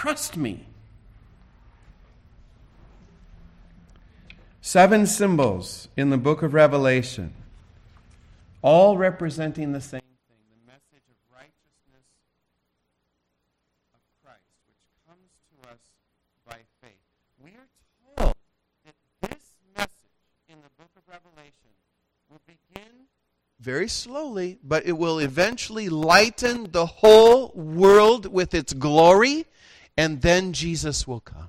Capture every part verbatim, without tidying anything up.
Trust me. Seven symbols in the book of Revelation, all representing the same thing, the message of righteousness of Christ, which comes to us by faith. We are told that this message in the book of Revelation will begin very slowly, but it will eventually lighten the whole world with its glory, and then Jesus will come.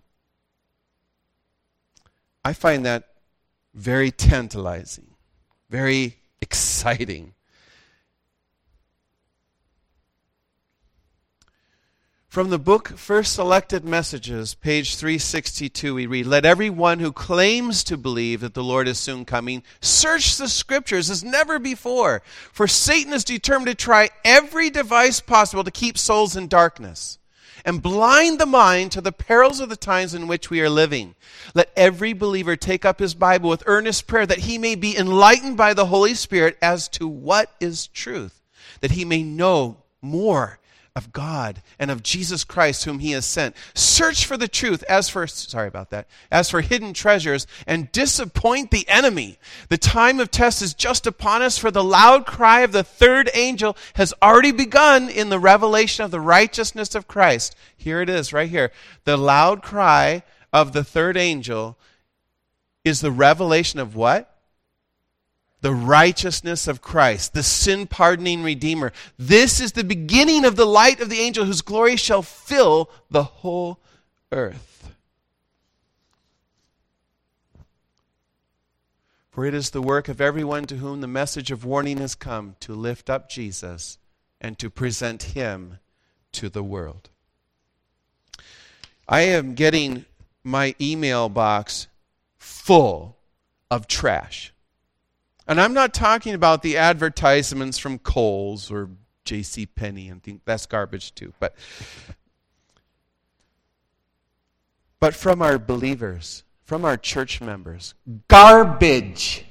I find that very tantalizing, very exciting. From the book First Selected Messages, page three sixty-two, we read, "Let everyone who claims to believe that the Lord is soon coming search the Scriptures as never before, for Satan is determined to try every device possible to keep souls in darkness and blind the mind to the perils of the times in which we are living. Let every believer take up his Bible with earnest prayer that he may be enlightened by the Holy Spirit as to what is truth, that he may know more of God and of Jesus Christ whom he has sent. Search for the truth as for, sorry about that, as for hidden treasures, and disappoint the enemy. The time of test is just upon us, for the loud cry of the third angel has already begun in the revelation of the righteousness of Christ." Here it is, right here. The loud cry of the third angel is the revelation of what? The righteousness of Christ, the sin-pardoning Redeemer. This is the beginning of the light of the angel whose glory shall fill the whole earth. For it is the work of everyone to whom the message of warning has come to lift up Jesus and to present him to the world. I am getting my email box full of trash. And I'm not talking about the advertisements from Kohl's or J C Penney, and think that's garbage too. But, but from our believers, from our church members, garbage.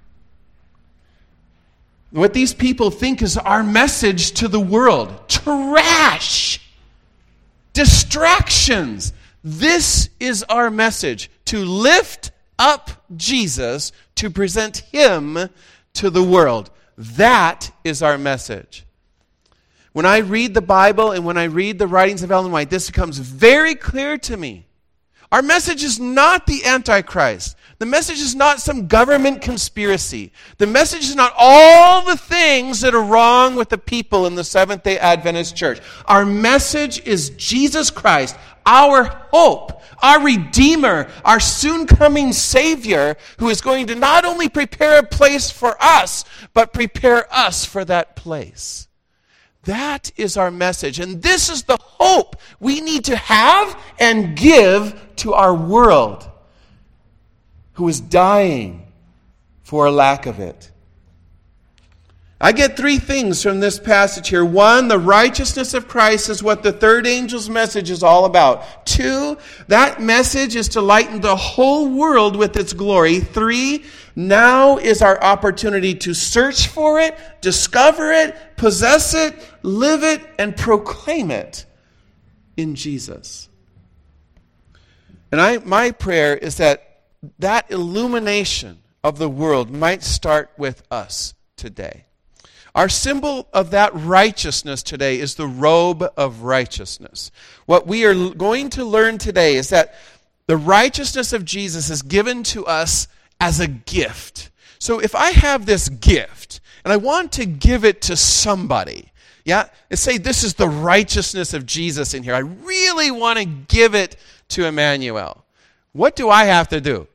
What these people think is our message to the world. Trash. Distractions. This is our message, to lift up Jesus, to present him to the world. That is our message. When I read the Bible and when I read the writings of Ellen White, this becomes very clear to me. Our message is not the Antichrist. The message is not some government conspiracy. The message is not all the things that are wrong with the people in the Seventh-day Adventist Church. Our message is Jesus Christ, our hope, our Redeemer, our soon-coming Savior, who is going to not only prepare a place for us, but prepare us for that place. That is our message. And this is the hope we need to have and give to our world, who is dying for a lack of it. I get three things from this passage here. One, the righteousness of Christ is what the third angel's message is all about. Two, that message is to lighten the whole world with its glory. Three, now is our opportunity to search for it, discover it, possess it, live it, and proclaim it in Jesus. And I, my prayer is that that illumination of the world might start with us today. Our symbol of that righteousness today is the robe of righteousness. What we are going to learn today is that the righteousness of Jesus is given to us as a gift. So if I have this gift and I want to give it to somebody, yeah, and say this is the righteousness of Jesus in here, I really want to give it to Emmanuel. What do I have to do?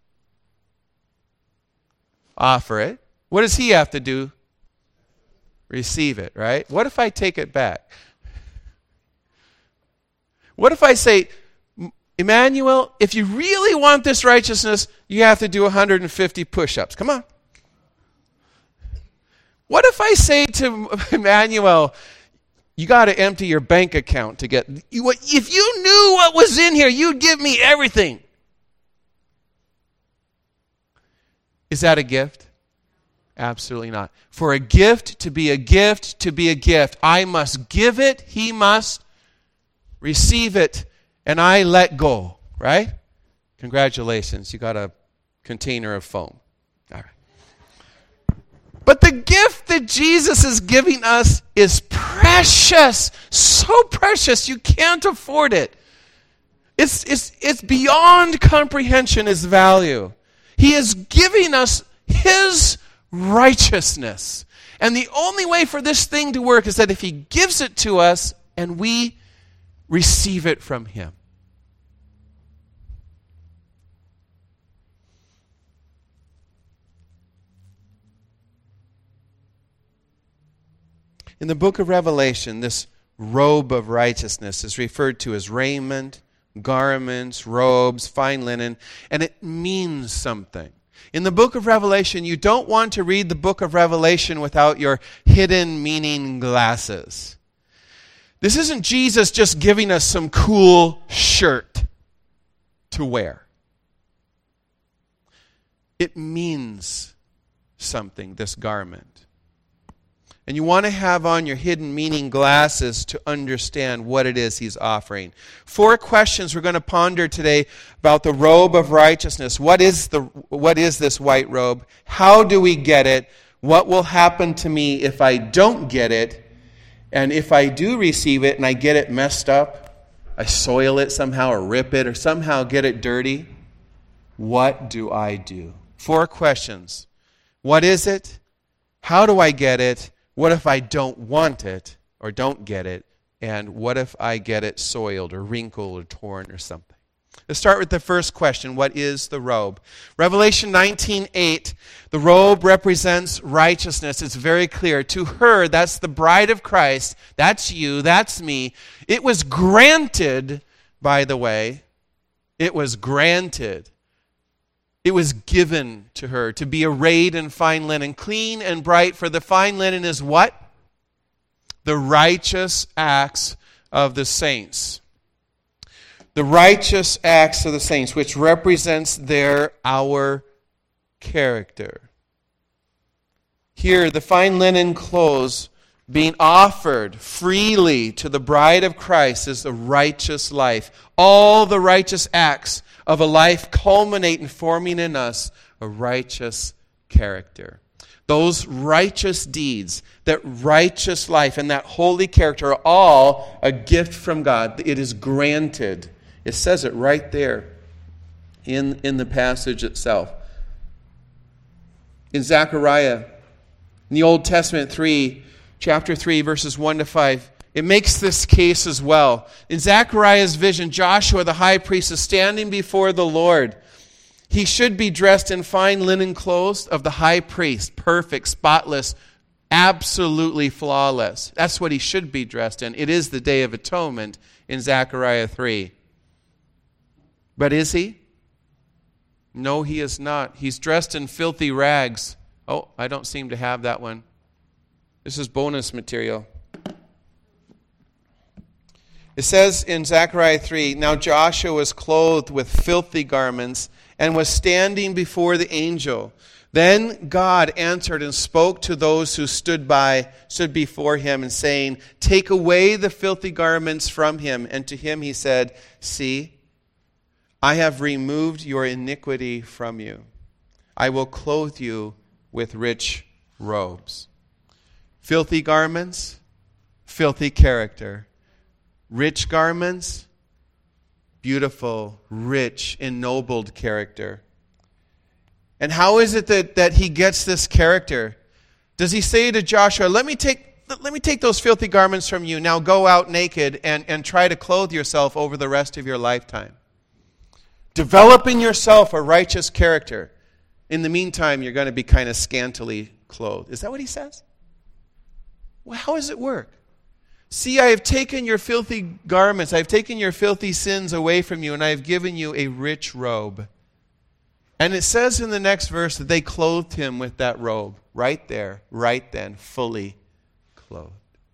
Offer it. What does he have to do? Receive it, right? What if I take it back? What if I say, Emmanuel, if you really want this righteousness, you have to do one hundred fifty push-ups. Come on. What if I say to Emmanuel, you got to empty your bank account to get, if you knew what was in here, you'd give me everything. Is that a gift? Absolutely not. For a gift to be a gift, to be a gift, I must give it, he must receive it, and I let go, right? Congratulations, you got a container of foam. All right. But the gift that Jesus is giving us is precious, so precious you can't afford it. It's, it's, it's beyond comprehension, its value. He is giving us His righteousness. And the only way for this thing to work is that if He gives it to us and we receive it from Him. In the book of Revelation, this robe of righteousness is referred to as raiment, garments, robes, fine linen, and it means something. In the book of Revelation, you don't want to read the book of Revelation without your hidden meaning glasses. This isn't Jesus just giving us some cool shirt to wear. It means something, this garment. And you want to have on your hidden meaning glasses to understand what it is He's offering. Four questions we're going to ponder today about the robe of righteousness. What is the what is this white robe? How do we get it? What will happen to me if I don't get it? And if I do receive it and I get it messed up, I soil it somehow or rip it or somehow get it dirty, what do I do? Four questions. What is it? How do I get it? What if I don't want it or don't get it? And what if I get it soiled or wrinkled or torn or something? Let's start with the first question. What is the robe? Revelation nineteen eight, the robe represents righteousness. It's very clear. To her, that's the bride of Christ. That's you. That's me. It was granted, by the way. It was granted. It was given to her to be arrayed in fine linen, clean and bright, for the fine linen is what? The righteous acts of the saints. The righteous acts of the saints, which represents their, our character. Here, the fine linen clothes being offered freely to the bride of Christ is the righteous life. All the righteous acts of a life culminate in forming in us a righteous character. Those righteous deeds, that righteous life, and that holy character are all a gift from God. It is granted. It says it right there in, in the passage itself. In Zechariah, in the Old Testament, three, chapter three, verses one to five, it makes this case as well. In Zechariah's vision, Joshua the high priest is standing before the Lord. He should be dressed in fine linen clothes of the high priest, perfect, spotless, absolutely flawless. That's what he should be dressed in. It is the Day of Atonement in Zechariah three. But is he? No, he is not. He's dressed in filthy rags. Oh, I don't seem to have that one. This is bonus material. It says in Zechariah three, now Joshua was clothed with filthy garments and was standing before the angel. Then God answered and spoke to those who stood by, stood before him, and saying, take away the filthy garments from him. And to him he said, see, I have removed your iniquity from you. I will clothe you with rich robes. Filthy garments, filthy character. Rich garments, beautiful, rich, ennobled character. And how is it that, that he gets this character? Does he say to Joshua, let me take let me take those filthy garments from you. Now go out naked and, and try to clothe yourself over the rest of your lifetime. Develop in yourself a righteous character. In the meantime, you're going to be kind of scantily clothed. Is that what he says? Well, how does it work? See, I have taken your filthy garments, I have taken your filthy sins away from you, and I have given you a rich robe. And it says in the next verse that they clothed him with that robe, right there, right then, fully clothed.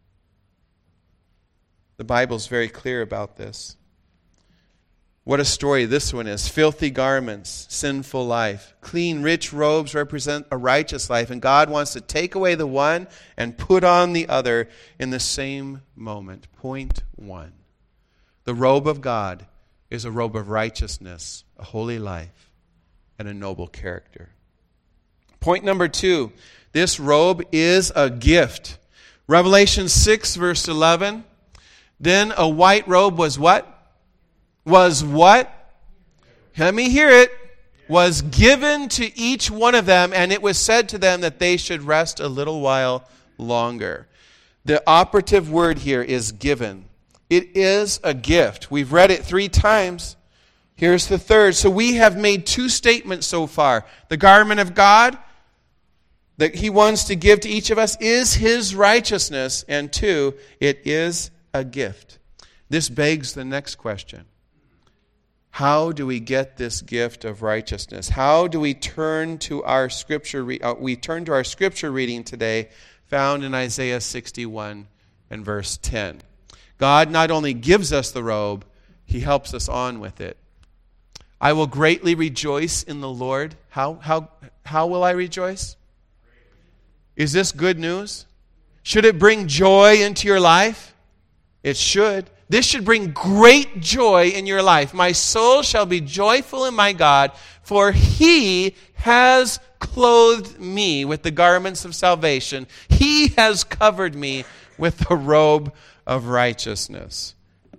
The Bible's very clear about this. What a story this one is. Filthy garments, sinful life. Clean, rich robes represent a righteous life, and God wants to take away the one and put on the other in the same moment. Point one. The robe of God is a robe of righteousness, a holy life, and a noble character. Point number two, this robe is a gift. Revelation six, verse eleven. Then a white robe was what? Was what? Let me hear it. Was given to each one of them, and it was said to them that they should rest a little while longer. The operative word here is given. It is a gift. We've read it three times. Here's the third. So we have made two statements so far. The garment of God that he wants to give to each of us is his righteousness. And two, it is a gift. This begs the next question. How do we get this gift of righteousness? How do we turn to our scripture re- uh, we turn to our scripture reading today found in Isaiah sixty-one and verse ten. God not only gives us the robe, he helps us on with it. I will greatly rejoice in the Lord. How how how will I rejoice? Is this good news? Should it bring joy into your life? It should. This should bring great joy in your life. My soul shall be joyful in my God, for he has clothed me with the garments of salvation. He has covered me with the robe of righteousness.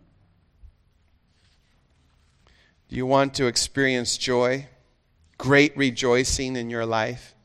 Do you want to experience joy? Great rejoicing in your life?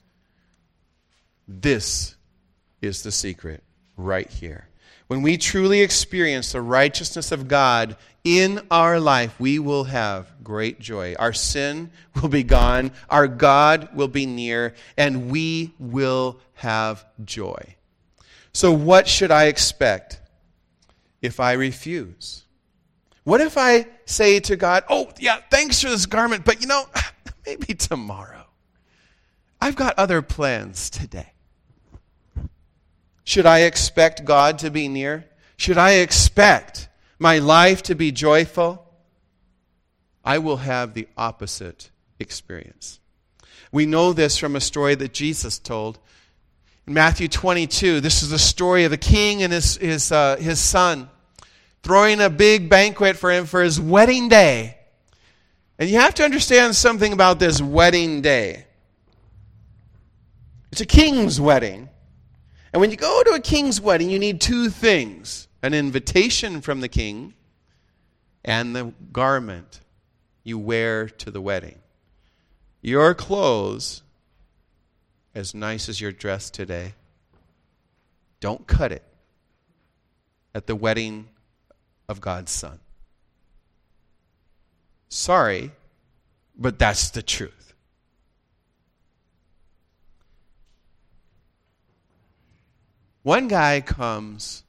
This is the secret right here. When we truly experience the righteousness of God in our life, we will have great joy. Our sin will be gone, our God will be near, and we will have joy. So what should I expect if I refuse? What if I say to God, oh, yeah, thanks for this garment, but you know, maybe tomorrow. I've got other plans today. Should I expect God to be near? Should I expect my life to be joyful? I will have the opposite experience. We know this from a story that Jesus told. In Matthew twenty-two, this is the story of a king and his, his, uh, his son throwing a big banquet for him for his wedding day. And you have to understand something about this wedding day. It's a king's wedding. And when you go to a king's wedding, you need two things. An invitation from the king and the garment you wear to the wedding. Your clothes, as nice as you're dressed today, don't cut it at the wedding of God's Son. Sorry, but that's the truth. One guy comes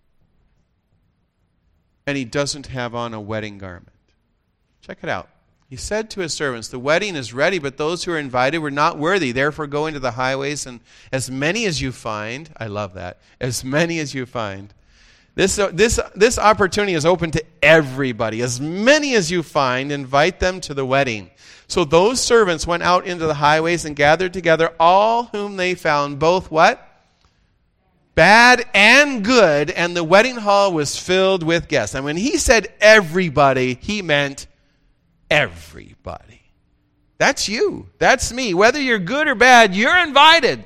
and he doesn't have on a wedding garment. Check it out. He said to his servants, the wedding is ready, but those who are invited were not worthy. Therefore go into the highways, and as many as you find, I love that, as many as you find. This, this, this opportunity is open to everybody. As many as you find, invite them to the wedding. So those servants went out into the highways and gathered together all whom they found, both what? Bad and good, and the wedding hall was filled with guests. And when he said everybody, he meant everybody. That's you. That's me. Whether you're good or bad, you're invited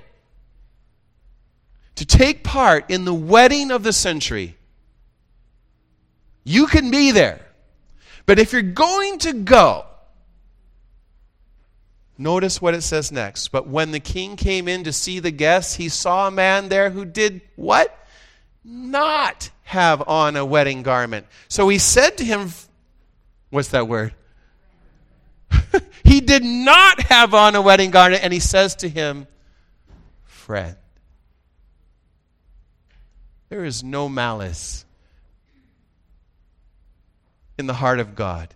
to take part in the wedding of the century. You can be there. But if you're going to go, notice what it says next. But when the king came in to see the guests, he saw a man there who did what? Not have on a wedding garment. So he said to him, what's that word? He did not have on a wedding garment, and he says to him, friend, there is no malice in the heart of God.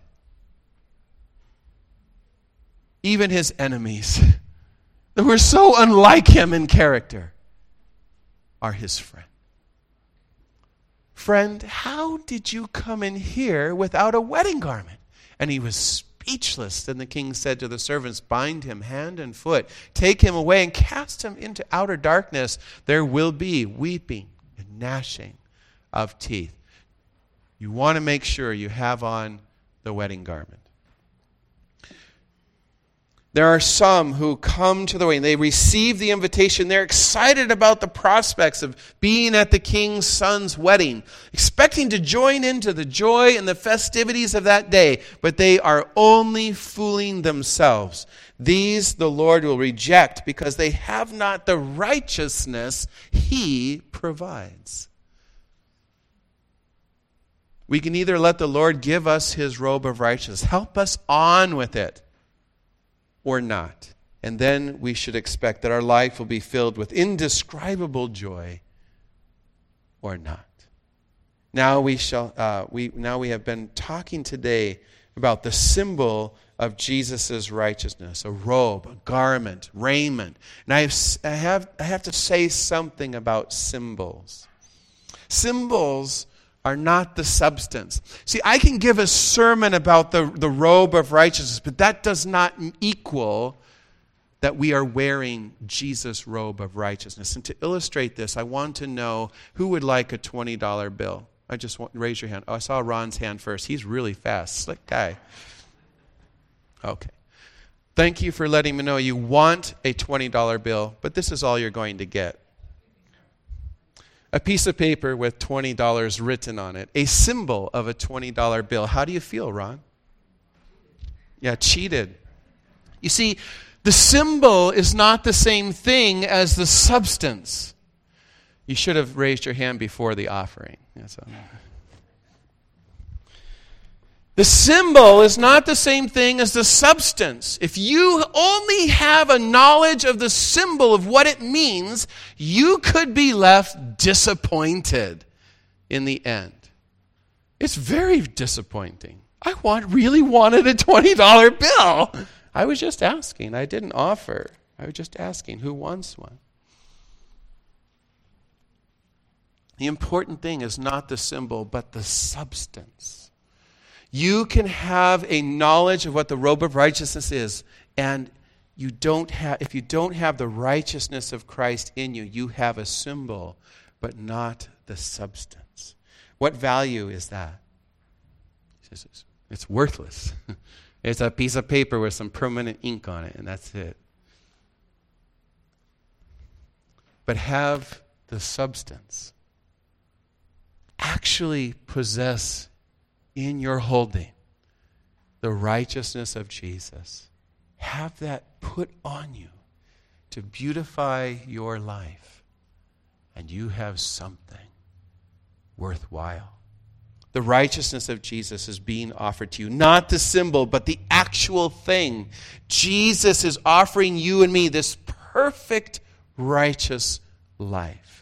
Even his enemies, that were so unlike him in character, are his friend. Friend, how did you come in here without a wedding garment? And he was speechless. Then the king said to the servants, bind him hand and foot, take him away and cast him into outer darkness. There will be weeping and gnashing of teeth. You want to make sure you have on the wedding garment. There are some who come to the wedding. They receive the invitation. They're excited about the prospects of being at the king's son's wedding, expecting to join into the joy and the festivities of that day, but they are only fooling themselves. These the Lord will reject because they have not the righteousness He provides. We can either let the Lord give us His robe of righteousness, help us on with it, or not. And then we should expect that our life will be filled with indescribable joy, or not. Now we shall. Uh, we now we have been talking today about the symbol of Jesus' righteousness: a robe, a garment, raiment. And I have, I have, I have to say something about symbols. Symbols are not the substance. See, I can give a sermon about the, the robe of righteousness, but that does not equal that we are wearing Jesus' robe of righteousness. And to illustrate this, I want to know who would like a twenty dollar bill. I just want, raise your hand. Oh, I saw Ron's hand first. He's really fast. Slick guy. Okay. Thank you for letting me know you want a twenty dollar bill, but this is all you're going to get. A piece of paper with twenty dollars written on it, a symbol of a twenty dollar bill. How do you feel, Ron? Yeah, cheated. You see, the symbol is not the same thing as the substance. You should have raised your hand before the offering. Yeah, so. The symbol is not the same thing as the substance. If you only have a knowledge of the symbol of what it means, you could be left disappointed in the end. It's very disappointing. I want really wanted a twenty dollar bill. I was just asking. I didn't offer. I was just asking who wants one. The important thing is not the symbol, but the substance. You can have a knowledge of what the robe of righteousness is, and you don't have, if you don't have the righteousness of Christ in you, you have a symbol, but not the substance. What value is that? It's worthless. It's a piece of paper with some permanent ink on it, and that's it. But have the substance. Actually possess in your holding the righteousness of Jesus. Have that put on you to beautify your life, and you have something worthwhile. The righteousness of Jesus is being offered to you. Not the symbol, but the actual thing. Jesus is offering you and me this perfect, righteous life.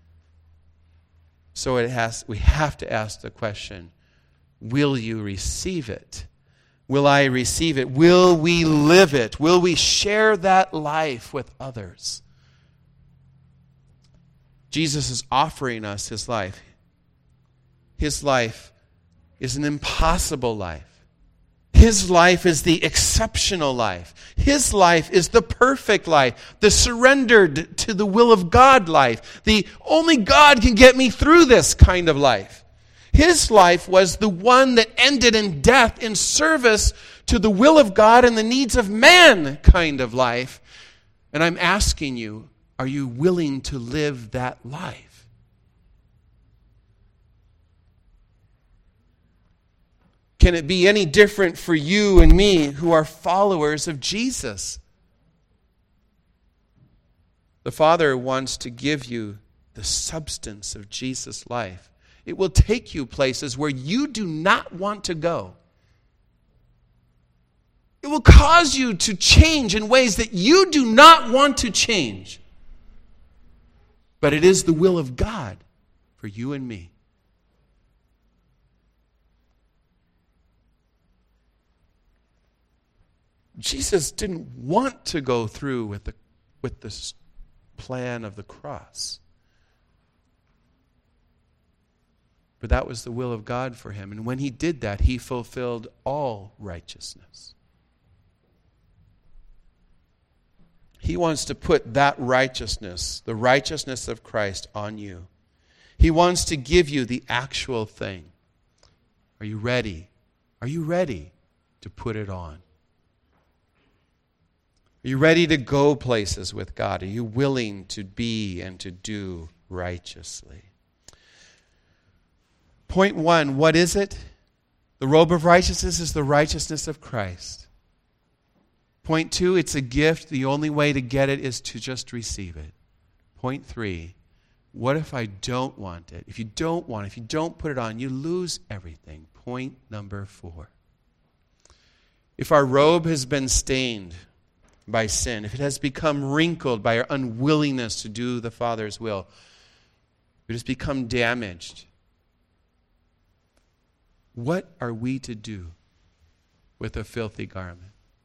So it has. We have to ask the question, will you receive it? Will I receive it? Will we live it? Will we share that life with others? Jesus is offering us His life. His life is an impossible life. His life is the exceptional life. His life is the perfect life, the surrendered to the will of God life. The only God can get me through this kind of life. His life was the one that ended in death in service to the will of God and the needs of man kind of life. And I'm asking you, are you willing to live that life? Can it be any different for you and me who are followers of Jesus? The Father wants to give you the substance of Jesus' life. It will take you places where you do not want to go. It will cause you to change in ways that you do not want to change. But it is the will of God for you and me. Jesus didn't want to go through with the with this plan of the cross. But that was the will of God for him. And when he did that, he fulfilled all righteousness. He wants to put that righteousness, the righteousness of Christ, on you. He wants to give you the actual thing. Are you ready Are you ready to put it on? Are you ready to go places with God? Are you willing to be and to do righteously? Point one, what is it? The robe of righteousness is the righteousness of Christ. Point two, it's a gift. The only way to get it is to just receive it. Point three, what if I don't want it? If you don't want it, if you don't put it on, you lose everything. Point number four. If our robe has been stained by sin, if it has become wrinkled by our unwillingness to do the Father's will, it has become damaged, what are we to do with a filthy garment?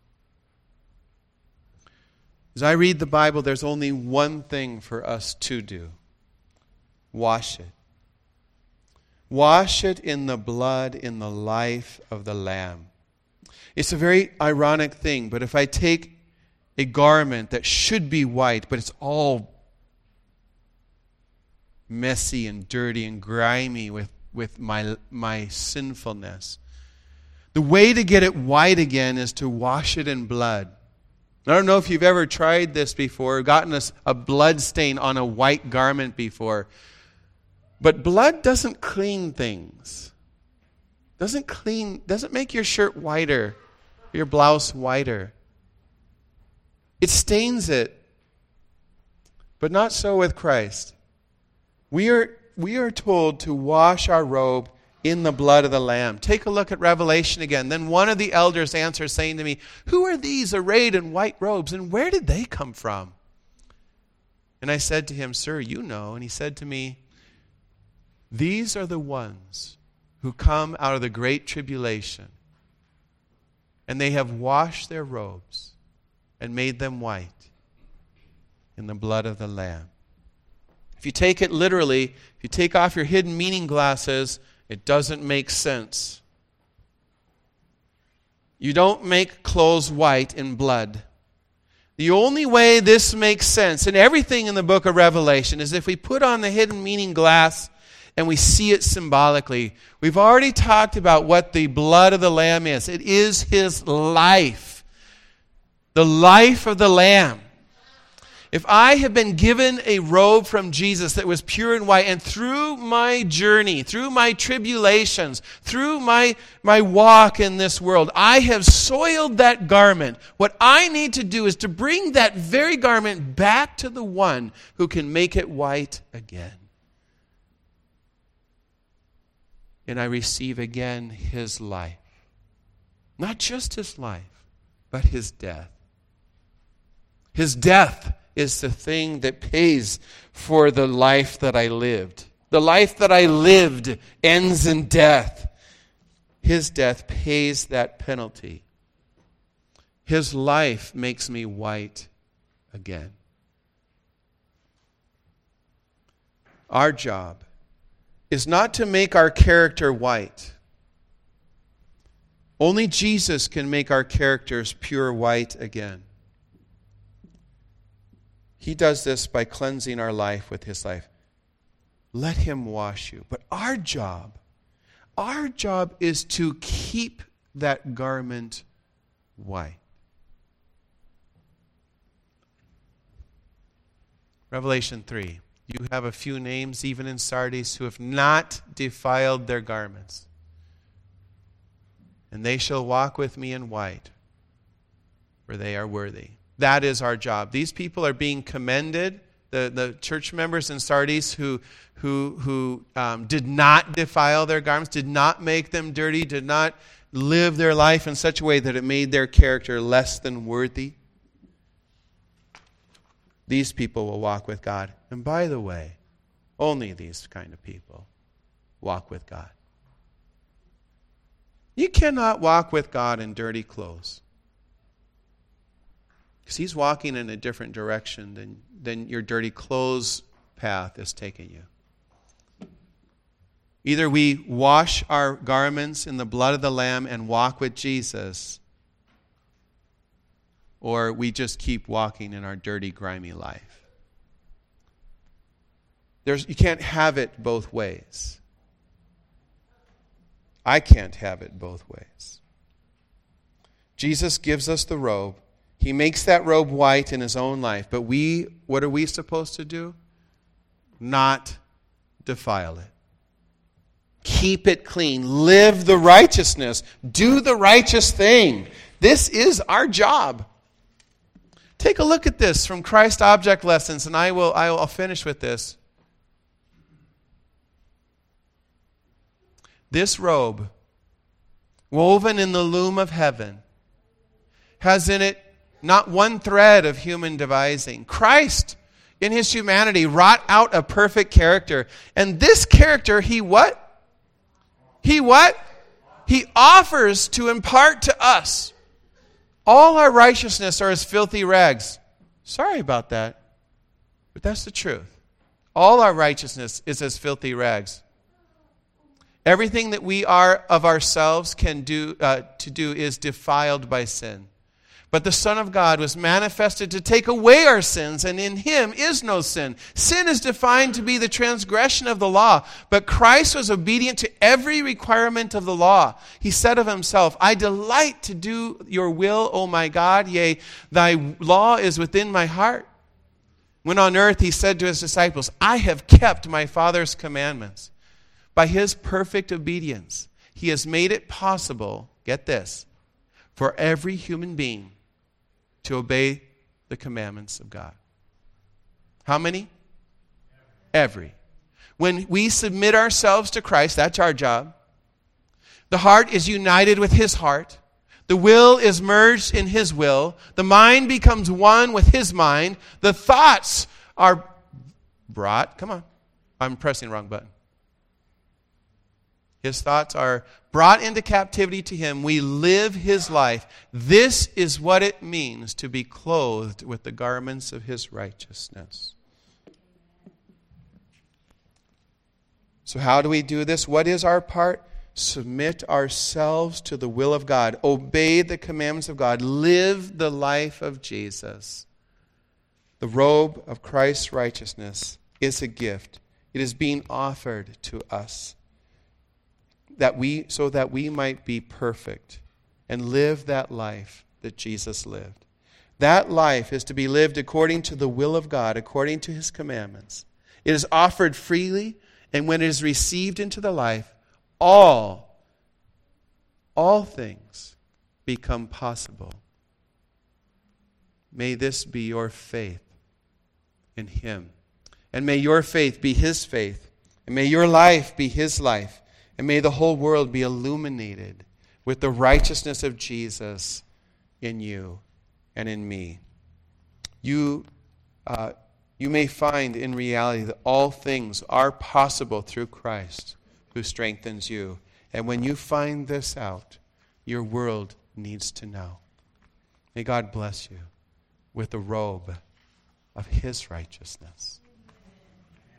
As I read the Bible, there's only one thing for us to do. Wash it. Wash it in the blood, in the life of the Lamb. It's a very ironic thing, but if I take a garment that should be white, but it's all messy and dirty and grimy with, with my, my sinfulness, the way to get it white again is to wash it in blood. I don't know if you've ever tried this before, gotten a, a blood stain on a white garment before, but blood doesn't clean things. Doesn't clean, doesn't make your shirt whiter, your blouse whiter. It stains it, but not so with Christ. We are, we are told to wash our robe in the blood of the Lamb. Take a look at Revelation again. Then one of the elders answered, saying to me, "Who are these arrayed in white robes, and where did they come from?" And I said to him, "Sir, you know." And he said to me, "These are the ones who come out of the great tribulation, and they have washed their robes and made them white in the blood of the Lamb." If you take it literally, if you take off your hidden meaning glasses, it doesn't make sense. You don't make clothes white in blood. The only way this makes sense, and everything in the book of Revelation, is if we put on the hidden meaning glass and we see it symbolically. We've already talked about what the blood of the Lamb is. It is His life. The life of the Lamb. If I have been given a robe from Jesus that was pure and white, and through my journey, through my tribulations, through my, my walk in this world, I have soiled that garment, what I need to do is to bring that very garment back to the one who can make it white again. And I receive again His life. Not just His life, but His death. His death is the thing that pays for the life that I lived. The life that I lived ends in death. His death pays that penalty. His life makes me white again. Our job is not to make our character white. Only Jesus can make our characters pure white again. He does this by cleansing our life with His life. Let Him wash you. But our job, our job is to keep that garment white. Revelation three. You have a few names, even in Sardis, who have not defiled their garments. And they shall walk with me in white, for they are worthy. That is our job. These people are being commended, the, the church members in Sardis who, who, who um, did not defile their garments, did not make them dirty, did not live their life in such a way that it made their character less than worthy. These people will walk with God. And by the way, only these kind of people walk with God. You cannot walk with God in dirty clothes. Because He's walking in a different direction than, than your dirty clothes path is taking you. Either we wash our garments in the blood of the Lamb and walk with Jesus, or we just keep walking in our dirty, grimy life. There's, you can't have it both ways. I can't have it both ways. Jesus gives us the robe. He makes that robe white in his own life. But we, what are we supposed to do? Not defile it. Keep it clean. Live the righteousness. Do the righteous thing. This is our job. Take a look at this from Christ Object Lessons, and I will I will I'll finish with this. This robe, woven in the loom of heaven, has in it not one thread of human devising. Christ, in his humanity, wrought out a perfect character. And this character, he what? He what? He offers to impart to us. All our righteousness are as filthy rags. Sorry about that, but that's the truth. All our righteousness is as filthy rags. Everything that we are of ourselves can do uh, to do is defiled by sin. But the Son of God was manifested to take away our sins, and in him is no sin. Sin is defined to be the transgression of the law, but Christ was obedient to every requirement of the law. He said of himself, I delight to do your will, O my God, yea, thy law is within my heart. When on earth he said to his disciples, I have kept my Father's commandments. By his perfect obedience, he has made it possible, get this, for every human being to obey the commandments of God. How many? Every. When we submit ourselves to Christ, that's our job. The heart is united with his heart. The will is merged in his will. The mind becomes one with his mind. The thoughts are brought, come on, I'm pressing the wrong button. His thoughts are brought into captivity to him. We live his life. This is what it means to be clothed with the garments of his righteousness. So how do we do this? What is our part? Submit ourselves to the will of God. Obey the commandments of God. Live the life of Jesus. The robe of Christ's righteousness is a gift. It is being offered to us. That we, so that we might be perfect and live that life that Jesus lived. That life is to be lived according to the will of God, according to his commandments. It is offered freely, and when it is received into the life, all, all things become possible. May this be your faith in him. And may your faith be his faith. And may your life be his life. And may the whole world be illuminated with the righteousness of Jesus in you and in me. You, uh, you may find in reality that all things are possible through Christ who strengthens you. And when you find this out, your world needs to know. May God bless you with the robe of his righteousness.